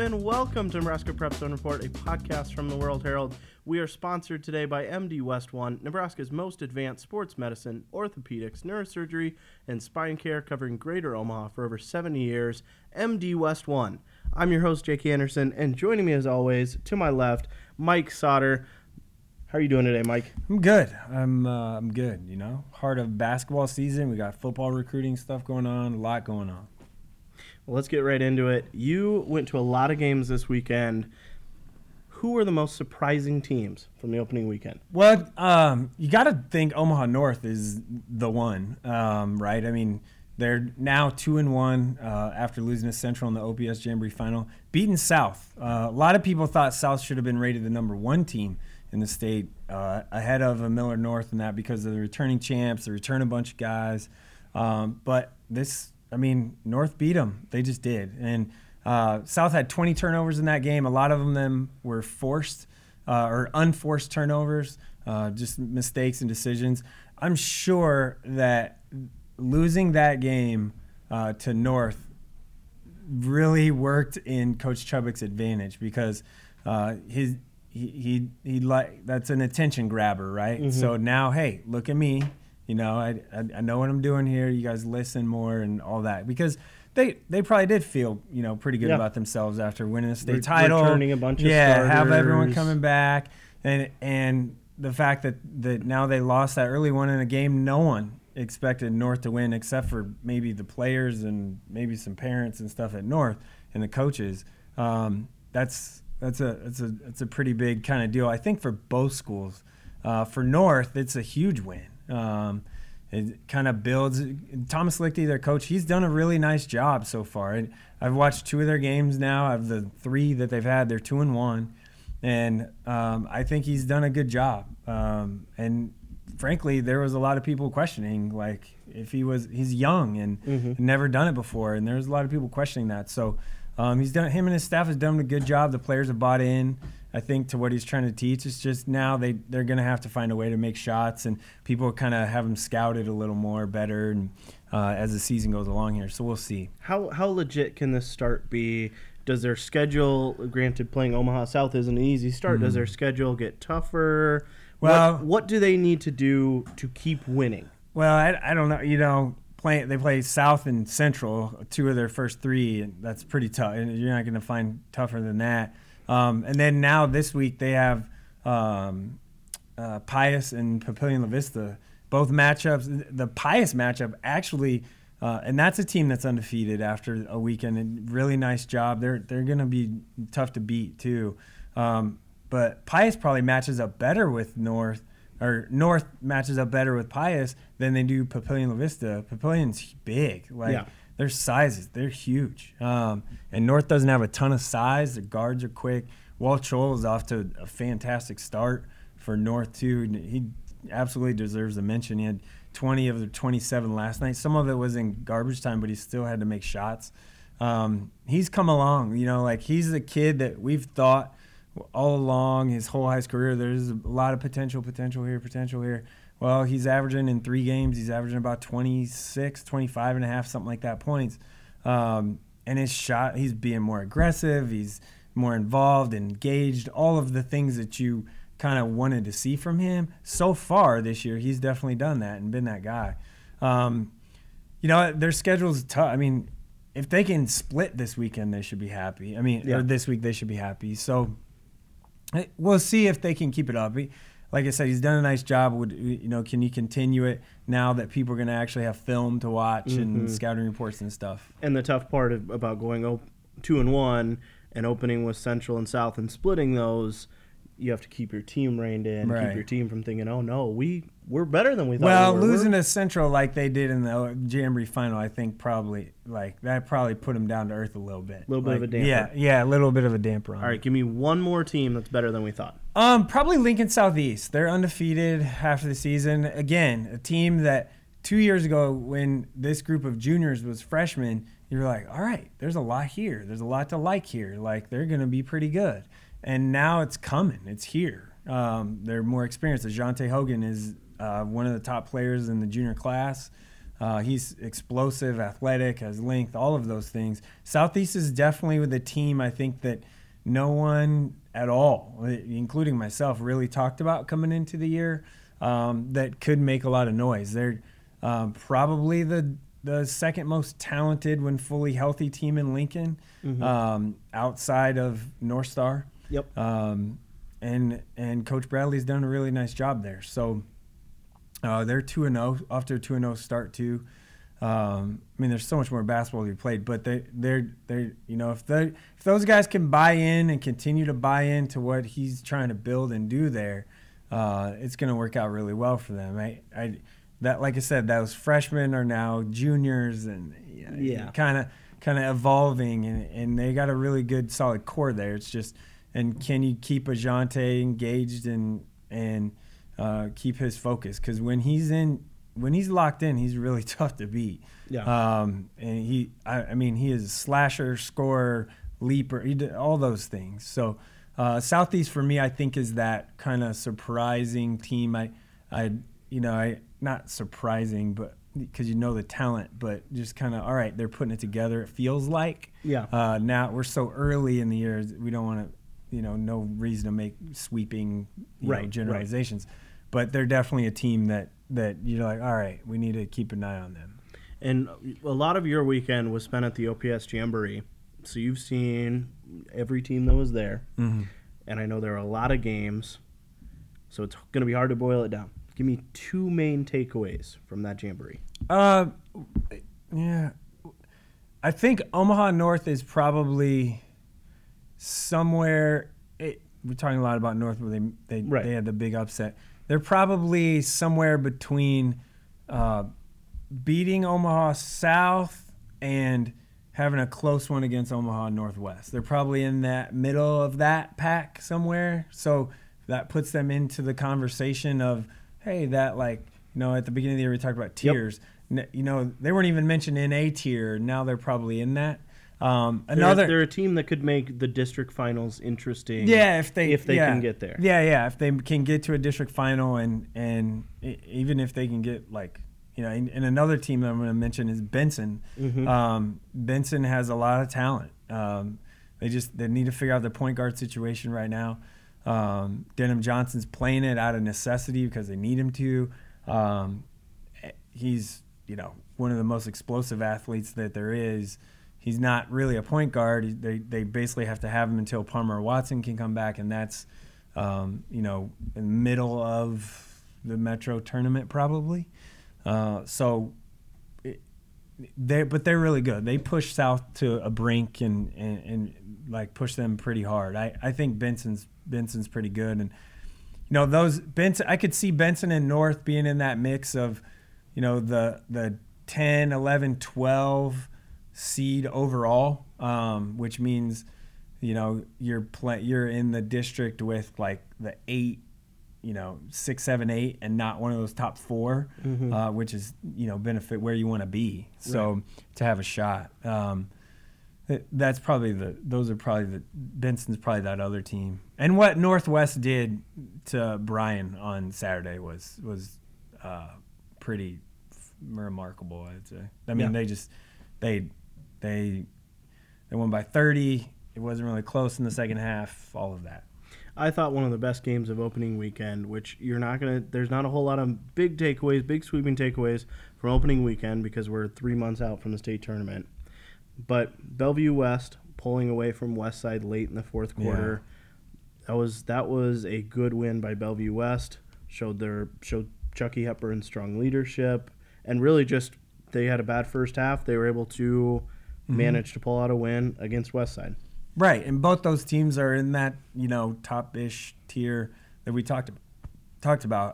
and welcome to Nebraska Prep Zone Report, a podcast from the World Herald. We are sponsored today by MD West One, Nebraska's most advanced sports medicine, orthopedics, neurosurgery, and spine care covering Greater Omaha for over 70 years. MD West One. I'm your host, Jake Anderson, and joining me as always, to my left, Mike Sauter. How are you doing today, Mike? I'm good. I'm good, you know. Heart of basketball season. We got football recruiting stuff going on, a lot going on. Well, let's get right into it. You went to a lot of games this weekend. Who were the most surprising teams from the opening weekend? Well, you got to think Omaha North is the one, right? I mean, they're now 2-1 after losing to Central in the OPS Jamboree final, beating South. A lot of people thought South should have been rated the number one team in the state, ahead of Miller North and that because of the returning champs, they return a bunch of guys. But North beat them. They just did. And South had 20 turnovers in that game. A lot of them were forced or unforced turnovers, just mistakes and decisions. I'm sure that losing that game to North really worked in Coach Chubbuck's advantage because he that's an attention grabber, right? Mm-hmm. So now, hey, look at me. You know, I know what I'm doing here. You guys listen more and all that because they probably did feel, you know, pretty good about themselves after winning the state title. Returning a bunch of starters. Have everyone coming back. And the fact that now they lost that early one in a game no one expected North to win except for maybe the players and maybe some parents and stuff at North and the coaches. That's a pretty big kind of deal, I think, for both schools. For North, it's a huge win. It kind of builds. Thomas Lichty, their coach, he's done a really nice job so far. And I've watched two of their games now. Of the three that they've had, they're 2-1, and I think he's done a good job. And frankly, there was a lot of people questioning, like if he's young and never done it before, and there's a lot of people questioning that. So him and his staff has done a good job. The players have bought in, I think, to what he's trying to teach. It's just now they're going to have to find a way to make shots, and people kind of have them scouted a little more better and as the season goes along here. So we'll see. How legit can this start be? Does their schedule, granted playing Omaha South isn't an easy start, does their schedule get tougher? Well, what do they need to do to keep winning? Well, I don't know. You know, they play South and Central, two of their first three, and that's pretty tough. And you're not going to find tougher than that. And then now this week they have Pius and Papillion La Vista, both matchups. The Pius matchup actually, and that's a team that's undefeated after a weekend. And really nice job. They're going to be tough to beat too. But Pius probably matches up better with North, or North matches up better with Pius than they do Papillion La Vista. Papillion's big, Their sizes, they're huge. And North doesn't have a ton of size. The guards are quick. Walt Scholl is off to a fantastic start for North, too. He absolutely deserves a mention. He had 20 of the 27 last night. Some of it was in garbage time, but he still had to make shots. He's come along. You know, like he's the kid that we've thought all along his whole high school career, there's a lot of potential here. Well, he's averaging in 3 games, he's averaging about 26, 25 and a half, something like that points. And his shot, he's being more aggressive, he's more involved, engaged, all of the things that you kind of wanted to see from him. So far this year, he's definitely done that and been that guy. You know, their schedule's tough. I mean, if they can split this weekend, they should be happy. Or this week, they should be happy. So we'll see if they can keep it up. Like I said, he's done a nice job. Can you continue it now that people are going to actually have film to watch and scouting reports and stuff? And the tough part about going 2-1 and opening with Central and South and splitting those, you have to keep your team reined in, keep your team from thinking, oh, no, we're better than we thought we were. Well, losing to Central like they did in the Jamboree final, I think that probably put them down to earth a little bit. A little bit of a damper. Yeah, a little bit of a damper on All right, give me one more team that's better than we thought. Probably Lincoln Southeast. They're undefeated after the season. Again, a team that 2 years ago when this group of juniors was freshmen, you were like, all right, there's a lot here. There's a lot to like here. Like, they're going to be pretty good. And now it's coming. It's here. They're more experienced. DeJounte Hogan is one of the top players in the junior class. He's explosive, athletic, has length, all of those things. Southeast is definitely with a team I think that no one at all, including myself, really talked about coming into the year that could make a lot of noise. They're probably the second most talented when fully healthy team in Lincoln, outside of North Star. Yep. And Coach Bradley's done a really nice job there. So they're 2-0, off to a 2-0 start too. I mean, there's so much more basketball to be played, but they're if those guys can buy in and continue to buy into what he's trying to build and do there, it's going to work out really well for them. Like I said, those freshmen are now juniors and kind of evolving, and they got a really good solid core there. It's just, and can you keep Ajante engaged and keep his focus? Because when he's locked in, he's really tough to beat. Yeah. And he is a slasher, scorer, leaper, he did all those things. So Southeast for me, I think, is that kind of surprising team. Not surprising, but because the talent, but just kind of, all right, they're putting it together. It feels like. Yeah. Now we're so early in the year, we don't want to, no reason to make sweeping generalizations. Right. But they're definitely a team that you're like, all right, we need to keep an eye on them. And a lot of your weekend was spent at the OPS Jamboree, so you've seen every team that was there, and I know there are a lot of games, so it's going to be hard to boil it down. Give me two main takeaways from that Jamboree. Yeah, I think Omaha North is probably somewhere. We're talking a lot about North, where they had the big upset. They're probably somewhere between beating Omaha South and having a close one against Omaha Northwest. They're probably in that middle of that pack somewhere. So that puts them into the conversation of, hey, that at the beginning of the year we talked about tiers. Yep. They weren't even mentioned in a tier. Now they're probably in that. They're a team that could make the district finals interesting. Yeah, if they can get there. Yeah, if they can get to a district final, and even if they can get and another team that I'm going to mention is Benson. Benson has a lot of talent. They need to figure out their point guard situation right now. Denham Johnson's playing it out of necessity because they need him to. He's one of the most explosive athletes that there is. He's not really a point guard. They basically have to have him until Palmer Watson can come back, and that's in the middle of the Metro tournament probably. But they're really good. They push South to a brink and push them pretty hard. I think Benson's pretty good, and Benson. I could see Benson and North being in that mix of the 10, 11, 12 seed overall, which means you're in the district with the 8, 6, 7, 8, and not one of those top 4, which is benefit where you want to be. So to have a shot, that's probably Benson's probably that other team. And what Northwest did to Bryan on Saturday was pretty remarkable, I'd say. I mean, they won by 30. It wasn't really close in the second half. All of that. I thought one of the best games of opening weekend, which there's not a whole lot of big sweeping takeaways from opening weekend because we're 3 months out from the state tournament. But Bellevue West pulling away from Westside late in the fourth quarter. Yeah. That was a good win by Bellevue West. Showed Chucky Hepburn's strong leadership, and really just they had a bad first half. They were able to manage to pull out a win against Westside. Right, and both those teams are in that top-ish tier that we talked about.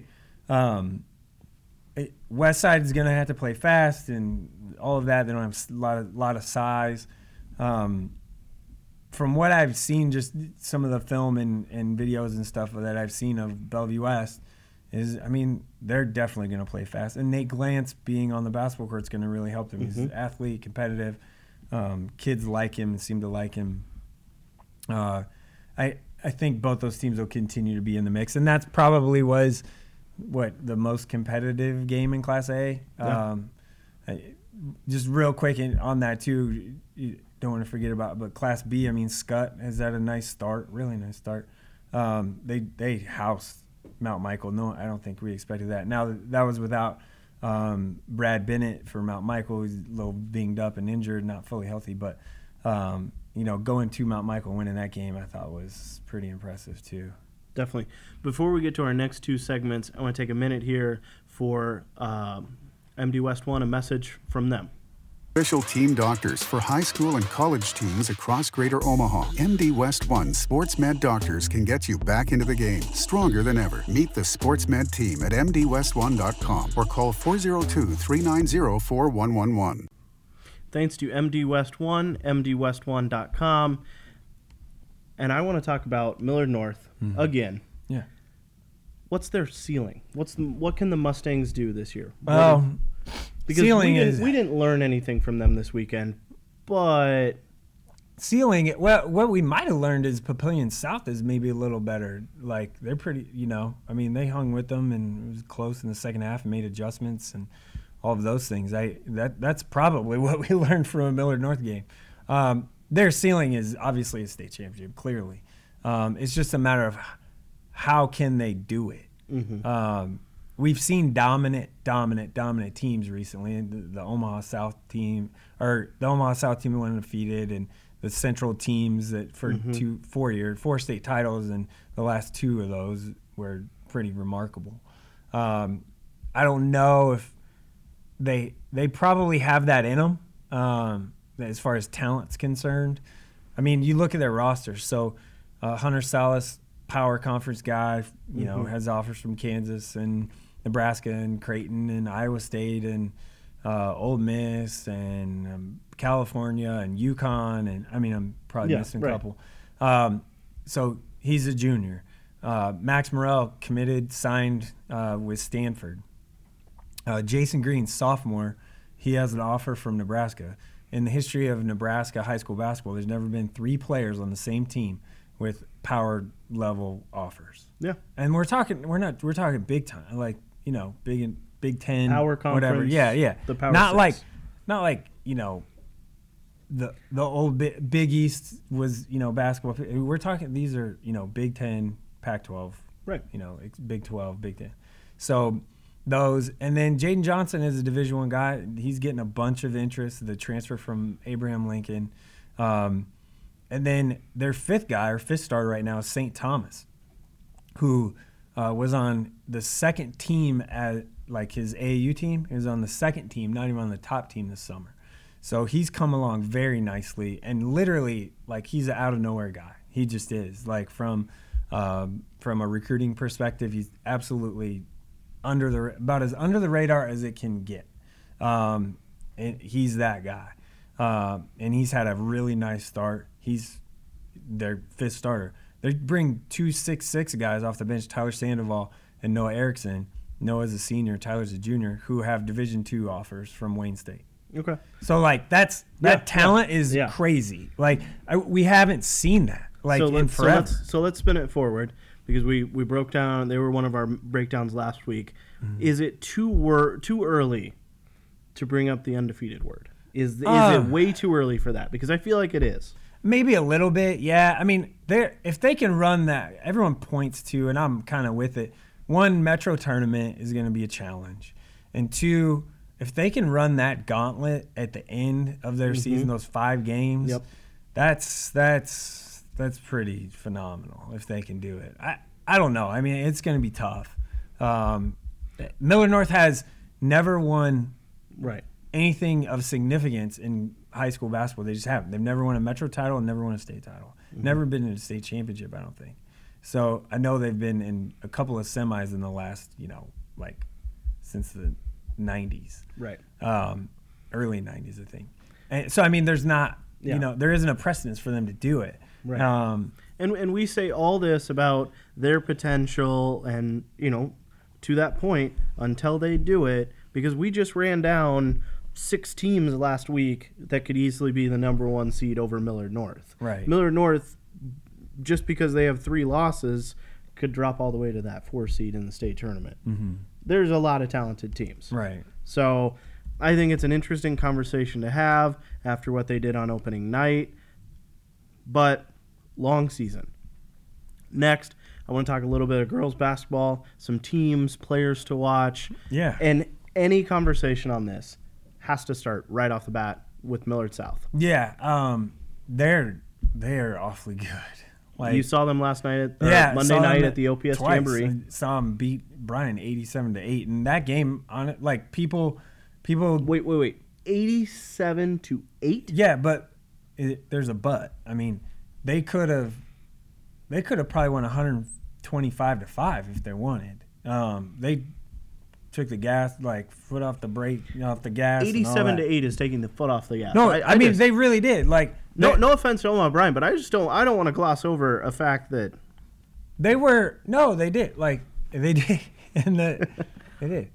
Westside is going to have to play fast and all of that. They don't have a lot of size. From what I've seen, just some of the film and videos and stuff that I've seen of Bellevue West, they're definitely going to play fast. And Nate Glantz being on the basketball court is going to really help them. He's an athlete, competitive. Kids like him and seem to like him. I think both those teams will continue to be in the mix, and that's probably was the most competitive game in Class A. Just real quick on that too, you don't want to forget about, but Class B, I mean, Scott has had a nice start, really nice start. They housed Mount Michael. No, I don't think we expected that. Now that was without Brad Bennett for Mount Michael. He's a little binged up and injured, not fully healthy, but going to Mount Michael, winning that game, I thought was pretty impressive too. Definitely. Before we get to our next two segments, I want to take a minute here for MD West One, a message from them. Official team doctors for high school and college teams across Greater Omaha. MD West One Sports Med doctors can get you back into the game stronger than ever. Meet the Sports Med team at mdwest1.com or call 402-390-4111. Thanks to MD West One, mdwest1.com. And I want to talk about Millard North again. Yeah. What's their ceiling? What can the Mustangs do this year? Well, because we didn't learn anything from them this weekend, but ceiling. Well, what we might have learned is Papillion South is maybe a little better. Like they're pretty, I mean, they hung with them and it was close in the second half and made adjustments and all of those things. That's probably what we learned from a Millard North game. Their ceiling is obviously a state championship. Clearly, it's just a matter of how can they do it. Mm-hmm. We've seen dominant teams recently. The Omaha South team, or the Omaha South team went undefeated, and the Central teams that for 4 state titles, and the last 2 of those were pretty remarkable. I don't know if they probably have that in them as far as talent's concerned. I mean, you look at their roster. So Hunter Salas, power conference guy, has offers from Kansas and Nebraska and Creighton and Iowa State and Ole Miss and California and UConn, and I mean I'm probably missing a couple. So he's a junior. Max Morrell committed, signed with Stanford. Jason Green, sophomore, he has an offer from Nebraska. In the history of Nebraska high school basketball, there's never been 3 players on the same team with power level offers. Yeah, and we're talking big time, like Big Ten, power conference, whatever. Yeah. The power not six. like the old Big East was basketball. We're talking these are Big Ten, Pac-12, right? Big 12, Big Ten. So those, and then Jaden Johnson is a Division I guy. He's getting a bunch of interest. The transfer from Abraham Lincoln. And then their 5th guy, or 5th starter right now, is St. Thomas, who was on the 2nd team at his AAU team. He was on the 2nd team, not even on the top team this summer. So he's come along very nicely, and literally he's an out of nowhere guy. He just is. From a recruiting perspective, he's absolutely about as under the radar as it can get. And he's that guy. And he's had a really nice start. He's their 5th starter. They bring 2 6'6" guys off the bench, Tyler Sandoval and Noah Erickson. Noah's a senior, Tyler's a junior, who have Division II offers from Wayne State. Okay. So that talent is crazy. We haven't seen that in forever. So let's spin it forward, because we broke down. They were one of our breakdowns last week. Mm-hmm. Is it too early to bring up the undefeated word? Is it way too early for that? Because I feel like it is. Maybe a little bit, yeah. I mean, if they can run that, everyone points to, and I'm kind of with it, 1, Metro tournament is going to be a challenge. And 2, if they can run that gauntlet at the end of their season, those 5 games, that's pretty phenomenal if they can do it. I don't know. I mean, it's going to be tough. Millard North has never won anything of significance in high school basketball. They just haven't. They've never won a Metro title and never won a state title. Never been in a state championship, I don't think. So I know they've been in a couple of semis in the last, since the 90s. Right. Early 90s, I think. And so, I mean, there's not, there isn't a precedence for them to do it. Right. And we say all this about their potential and, to that point, until they do it, because we just ran down 6 teams last week that could easily be the number 1 seed over Millard North. Right. Millard North, just because they have 3 losses, could drop all the way to that 4 seed in the state tournament. Mm-hmm. There's a lot of talented teams. Right. So I think it's an interesting conversation to have after what they did on opening night, but long season. Next, I want to talk a little bit of girls basketball, some teams, players to watch. Yeah. And any conversation on this has to start right off the bat with Millard South. Yeah. They're awfully good. You saw them last night at Monday night at the OPS twice. Jamboree. I saw them beat Bryan 87-8, and that game on it, like people. Wait, 87-8. Yeah, but there's a but. I mean, they could have probably won 125-5 if they wanted. They took the gas, like foot off the brake, off the gas. 87-8 is taking the foot off the gas. No, I mean they really did. Like no offense to Omaha Bryan, but I don't want to gloss over a fact that they did. Like they did, and they did.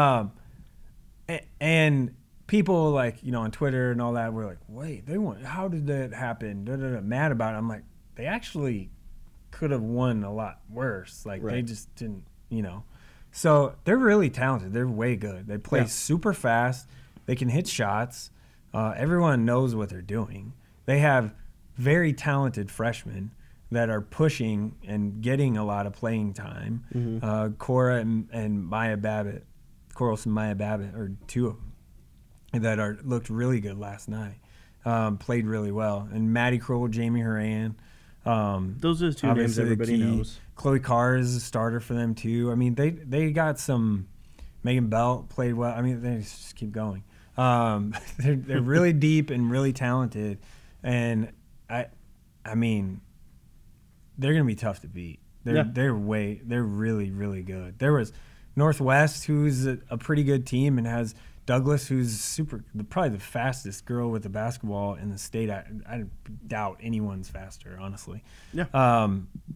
And people like on Twitter and all that were like, wait, they won. How did that happen? Mad about it. I'm like, they actually could have won a lot worse. Like They just didn't. So they're really talented. They're way good. They play super fast. They can hit shots. Everyone knows what they're doing. They have very talented freshmen that are pushing and getting a lot of playing time. Mm-hmm. Cora and Maya Babbitt, Coralson Maya Babbitt, are two of them that looked really good last night. Played really well. And Maddie Kroll, Jamie Horan. Those are the two names everybody knows. Chloe Carr is a starter for them too. I mean, they got some. Megan Belt played well. I mean, they just keep going. They're really deep and really talented, and I mean, they're gonna be tough to beat. They're really really good. There was Northwest, who's a pretty good team, and has Douglas, who's probably the fastest girl with the basketball in the state. I doubt anyone's faster, honestly. Yeah.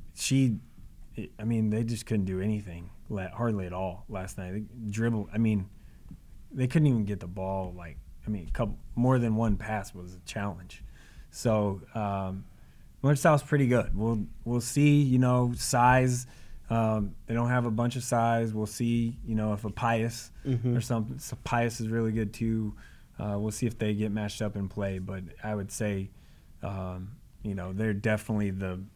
They just couldn't do anything, hardly at all last night. They dribbled. I mean, they couldn't even get the ball. More than one pass was a challenge. So, Millard South's pretty good. We'll see. Size. They don't have a bunch of size. We'll see. If a Pius or something. So Pius is really good too. We'll see if they get matched up and play. But I would say, they're definitely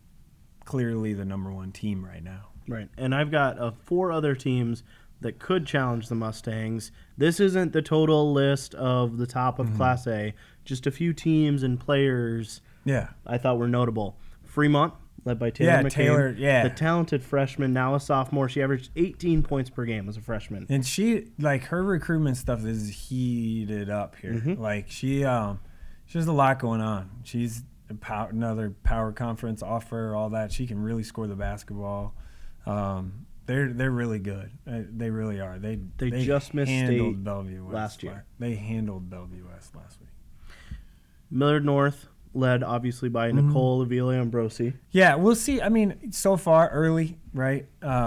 clearly the number one team right now. Right, and I've got 4 other teams that could challenge the Mustangs. This isn't the total list of the top of Class A. Just a few teams and players. Yeah, I thought were notable. Fremont, led by Taylor McCain. Yeah, the talented freshman, now a sophomore. She averaged 18 points per game as a freshman. And she, her recruitment stuff is heated up here. Mm-hmm. She has a lot going on. She's another power conference offer, all that. She can really score the basketball. They're really good. They really are. They just missed handled state Bellevue West last year. They handled Bellevue West last week. Millard North, led obviously by Nicole Avila Ambrosi. Yeah, we'll see. I mean, so far early, right?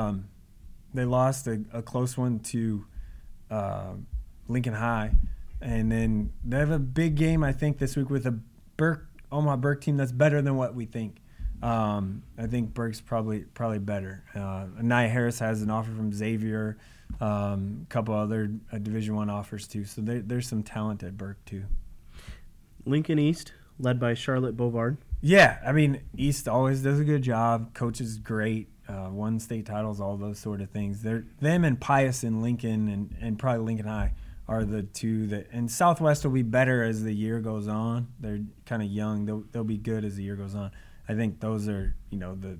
They lost a close one to Lincoln High, and then they have a big game I think this week with a Omaha Burke team that's better than what we think. I think Burke's probably better. Nia Harris has an offer from Xavier, a couple other Division I offers too. So there's some talent at Burke too. Lincoln East, led by Charlotte Bovard. Yeah, I mean, East always does a good job. Coach is great. Won state titles, all those sort of things. Them and Pius and Lincoln and probably Lincoln High are the two that. And Southwest will be better as the year goes on. They're kind of young. They'll be good as the year goes on. I think those are, the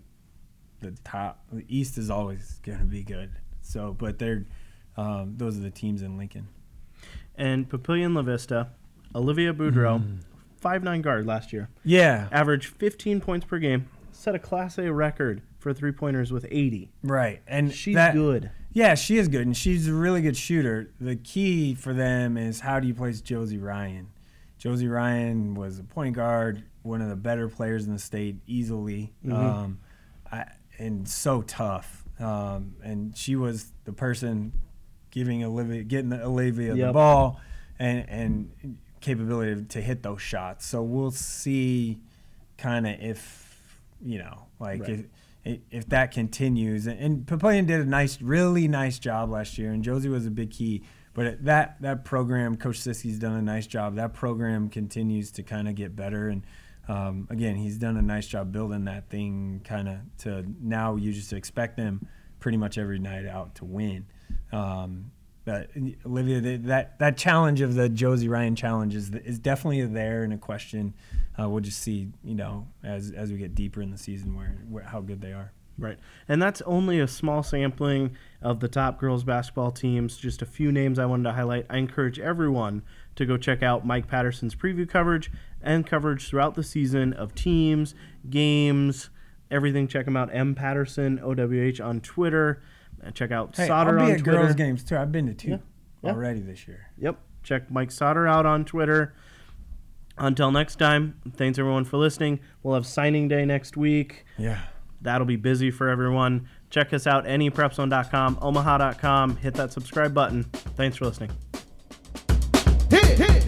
top. The East is always going to be good. So, but they're those are the teams in Lincoln. And Papillion La Vista, Olivia Boudreau, 5'9" guard last year. Yeah. Averaged 15 points per game. Set a Class A record for three-pointers with 80. Right. And she's good. Yeah, she is good, and she's a really good shooter. The key for them is how do you place Josie Ryan? Josie Ryan was a point guard, one of the better players in the state, easily, and so tough. And she was the person getting Olivia the ball and capability to hit those shots. So we'll see kind of if that continues. And Papillion did a really nice job last year, and Josie was a big key. But that program, Coach Siski's done a nice job. That program continues to kind of get better. And, again, he's done a nice job building that thing kind of to now you just expect them pretty much every night out to win. But Olivia, that challenge of the Josie Ryan challenge is definitely there and a question. We'll just see, as we get deeper in the season where how good they are. Right. And that's only a small sampling of the top girls basketball teams. Just a few names I wanted to highlight. I encourage everyone to go check out Mike Patterson's preview coverage and coverage throughout the season of teams, games, everything. Check him out, M. Patterson, OWH on Twitter. Check out Sauter on Twitter. I'll be at girls' games, too. I've been to 2 already this year. Yep. Check Mike Sauter out on Twitter. Until next time, thanks everyone for listening. We'll have signing day next week. Yeah. That'll be busy for everyone. Check us out, neprepzone.com, omaha.com. Hit that subscribe button. Thanks for listening. Hit, hit.